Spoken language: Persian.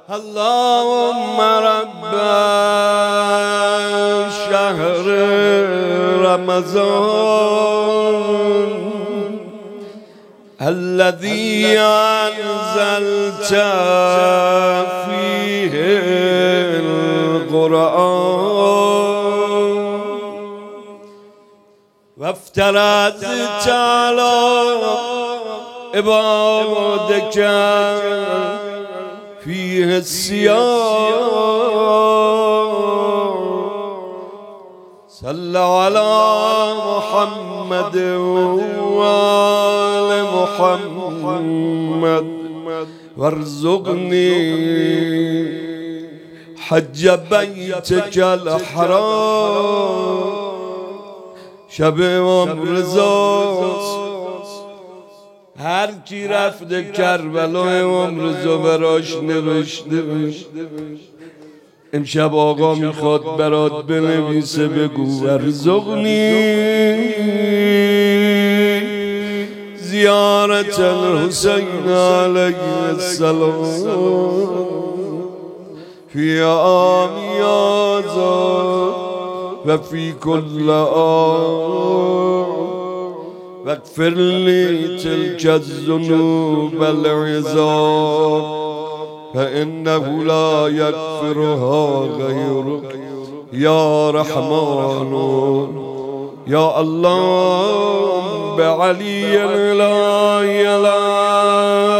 اللهم رب شهر رمضان الذي أنزلت فيه القرآن وافترضت على عبادك فيه الصيام صل على محمد وآل محمد وارزقني حج بيتك الحرام شب امروز هر کی رفته کربلای امروزو براش نوشته امشب آقا میخواد برات بنویسه بگو ارزقنی زیارت الحسین علیه السلام فی عامی هذا و فی کل عام واغفر لي تلك الذنوب العظام فإنه لا يغفرها غيرك يا رحمن يا الله بعلي لا إله